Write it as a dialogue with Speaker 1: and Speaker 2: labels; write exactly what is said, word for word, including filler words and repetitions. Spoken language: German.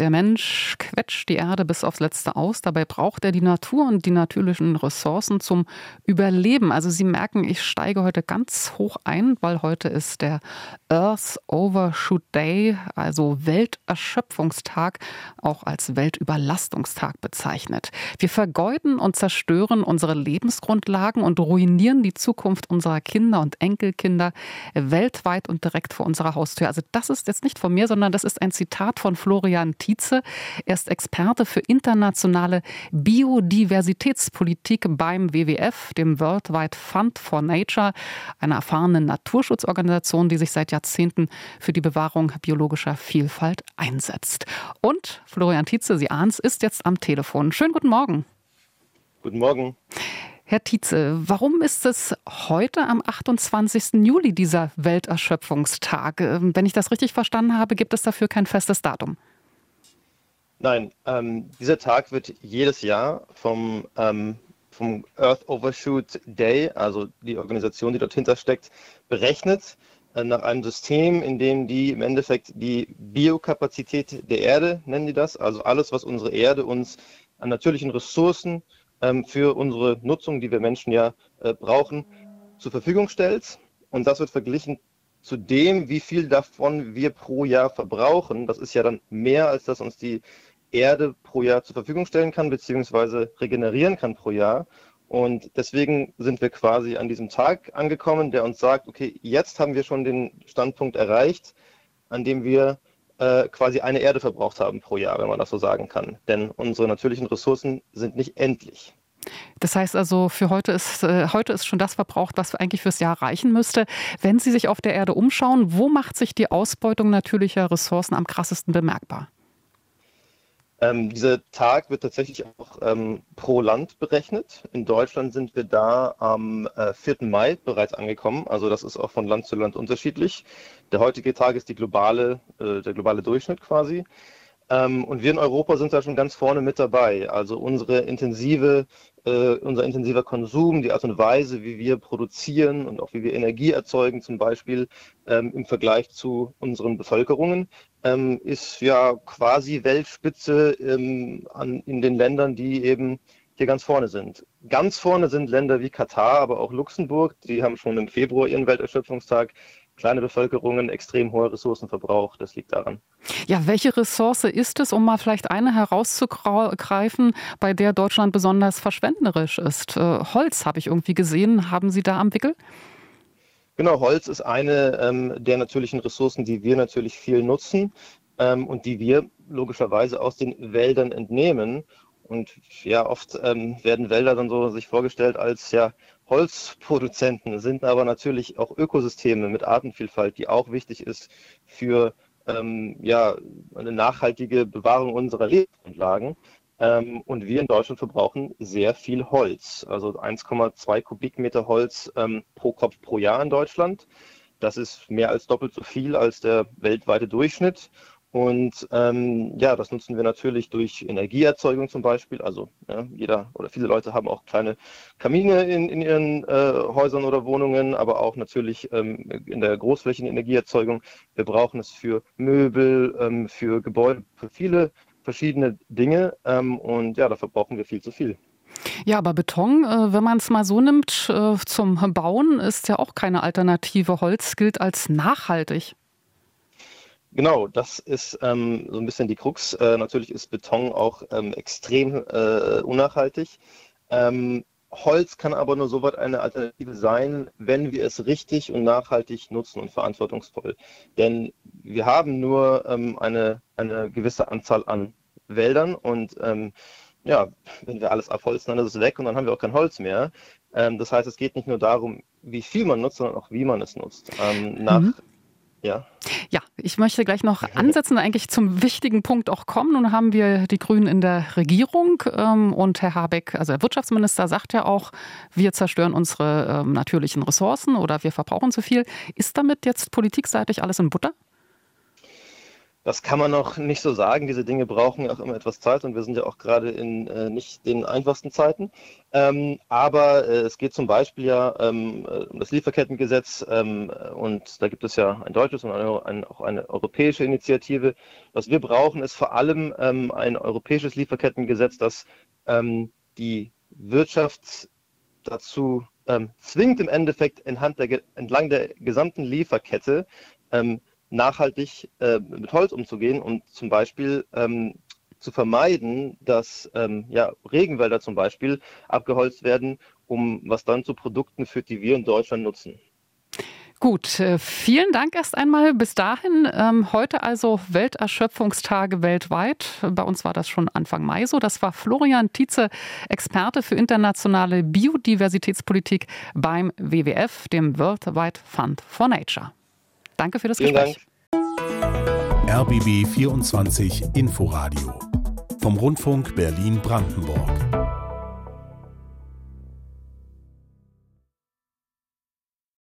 Speaker 1: Der Mensch quetscht die Erde bis aufs Letzte aus. Dabei braucht er die Natur und die natürlichen Ressourcen zum Überleben. Also Sie merken, ich steige heute ganz hoch ein, weil heute ist der Earth Overshoot Day, also Welterschöpfungstag, auch als Weltüberlastungstag bezeichnet. Wir vergeuden und zerstören unsere Lebensgrundlagen und ruinieren die Zukunft unserer Kinder und Enkelkinder weltweit und direkt vor unserer Haustür. Also das ist jetzt nicht von mir, sondern das ist ein Zitat von Florian Tietze. Er ist Experte für internationale Biodiversitätspolitik beim W W F, dem Worldwide Fund for Nature, einer erfahrenen Naturschutzorganisation, die sich seit Jahrzehnten für die Bewahrung biologischer Vielfalt einsetzt. Und Florian Tietze, Sie ahnen es, ist jetzt am Telefon. Schönen guten Morgen.
Speaker 2: Guten Morgen.
Speaker 1: Herr Tietze, warum ist es heute am achtundzwanzigsten Juli dieser Welterschöpfungstag? Wenn ich das richtig verstanden habe, gibt es dafür kein festes Datum.
Speaker 2: Nein, ähm, dieser Tag wird jedes Jahr vom, ähm, vom Earth Overshoot Day, also die Organisation, die dort hinter steckt, berechnet äh, nach einem System, in dem die im Endeffekt die Biokapazität der Erde, nennen die das, also alles, was unsere Erde uns an natürlichen Ressourcen für unsere Nutzung, die wir Menschen ja äh, brauchen, zur Verfügung stellt. Und das wird verglichen zu dem, wie viel davon wir pro Jahr verbrauchen. Das ist ja dann mehr, als das uns die Erde pro Jahr zur Verfügung stellen kann, beziehungsweise regenerieren kann pro Jahr. Und deswegen sind wir quasi an diesem Tag angekommen, der uns sagt, okay, jetzt haben wir schon den Standpunkt erreicht, an dem wir äh, quasi eine Erde verbraucht haben pro Jahr, wenn man das so sagen kann. Denn unsere natürlichen Ressourcen sind nicht endlich.
Speaker 1: Das heißt also, für heute ist, äh, heute ist schon das verbraucht, was eigentlich fürs Jahr reichen müsste. Wenn Sie sich auf der Erde umschauen, wo macht sich die Ausbeutung natürlicher Ressourcen am krassesten bemerkbar?
Speaker 2: Ähm, dieser Tag wird tatsächlich auch ähm, pro Land berechnet. In Deutschland sind wir da am äh, vierten Mai bereits angekommen. Also das ist auch von Land zu Land unterschiedlich. Der heutige Tag ist die globale, äh, der globale Durchschnitt quasi. Ähm, und wir in Europa sind da schon ganz vorne mit dabei. Also unsere intensive, äh, unser intensiver Konsum, die Art und Weise, wie wir produzieren und auch wie wir Energie erzeugen zum Beispiel ähm, im Vergleich zu unseren Bevölkerungen, ähm, ist ja quasi Weltspitze ähm, an, in den Ländern, die eben hier ganz vorne sind. Ganz vorne sind Länder wie Katar, aber auch Luxemburg. Die haben schon im Februar ihren Welterschöpfungstag. Kleine Bevölkerungen, extrem hoher Ressourcenverbrauch, das liegt daran.
Speaker 1: Ja, welche Ressource ist es, um mal vielleicht eine herauszugreifen, bei der Deutschland besonders verschwenderisch ist? Holz habe ich irgendwie gesehen. Haben Sie da am Wickel?
Speaker 2: Genau, Holz ist eine ähm, der natürlichen Ressourcen, die wir natürlich viel nutzen ähm, und die wir logischerweise aus den Wäldern entnehmen. Und ja, oft ähm, werden Wälder dann so sich vorgestellt als ja Holzproduzenten, sind aber natürlich auch Ökosysteme mit Artenvielfalt, die auch wichtig ist für ähm, ja, eine nachhaltige Bewahrung unserer Lebensgrundlagen. Ähm, und wir in Deutschland verbrauchen sehr viel Holz, also eins Komma zwei Kubikmeter Holz ähm, pro Kopf pro Jahr in Deutschland. Das ist mehr als doppelt so viel als der weltweite Durchschnitt. Und ähm, ja, das nutzen wir natürlich durch Energieerzeugung zum Beispiel. Also ja, jeder oder viele Leute haben auch kleine Kamine in, in ihren äh, Häusern oder Wohnungen, aber auch natürlich ähm, in der großflächigen Energieerzeugung. Wir brauchen es für Möbel, ähm, für Gebäude, für viele verschiedene Dinge. Ähm, und ja, da verbrauchen wir viel zu viel.
Speaker 1: Ja, aber Beton, äh, wenn man es mal so nimmt, äh, zum Bauen ist ja auch keine Alternative. Holz gilt als nachhaltig.
Speaker 2: Genau, das ist ähm, so ein bisschen die Krux. Äh, natürlich ist Beton auch ähm, extrem äh, unnachhaltig. Ähm, Holz kann aber nur so weit eine Alternative sein, wenn wir es richtig und nachhaltig nutzen und verantwortungsvoll. Denn wir haben nur ähm, eine, eine gewisse Anzahl an Wäldern und ähm, ja, wenn wir alles abholzen, dann ist es weg und dann haben wir auch kein Holz mehr. Ähm, das heißt, es geht nicht nur darum, wie viel man nutzt, sondern auch wie man es nutzt. Ähm, nach
Speaker 1: Mhm.
Speaker 2: Ja.
Speaker 1: Ja, ich möchte gleich noch ansetzen, eigentlich zum wichtigen Punkt auch kommen. Nun haben wir die Grünen in der Regierung ähm, und Herr Habeck, also der Wirtschaftsminister, sagt ja auch, wir zerstören unsere ähm, natürlichen Ressourcen oder wir verbrauchen zu viel. Ist damit jetzt politikseitig alles in Butter?
Speaker 2: Das kann man noch nicht so sagen. Diese Dinge brauchen ja auch immer etwas Zeit und wir sind ja auch gerade in äh, nicht den einfachsten Zeiten. Ähm, aber äh, es geht zum Beispiel ja ähm, um das Lieferkettengesetz ähm, und da gibt es ja ein deutsches und eine, ein, auch eine europäische Initiative. Was wir brauchen, ist vor allem ähm, ein europäisches Lieferkettengesetz, das ähm, die Wirtschaft dazu ähm, zwingt, im Endeffekt entlang der, entlang der gesamten Lieferkette ähm, nachhaltig äh, mit Holz umzugehen und zum Beispiel ähm, zu vermeiden, dass ähm, ja, Regenwälder zum Beispiel abgeholzt werden, um was dann zu Produkten führt, die wir in Deutschland nutzen.
Speaker 1: Gut, äh, vielen Dank erst einmal bis dahin. Ähm, heute also Welterschöpfungstage weltweit. Bei uns war das schon Anfang Mai so. Das war Florian Tietze, Experte für internationale Biodiversitätspolitik beim W W F, dem World Wide Fund for Nature. Danke für das
Speaker 2: Vielen
Speaker 1: Gespräch.
Speaker 2: Dank.
Speaker 3: R B B vierundzwanzig Inforadio vom Rundfunk Berlin-Brandenburg.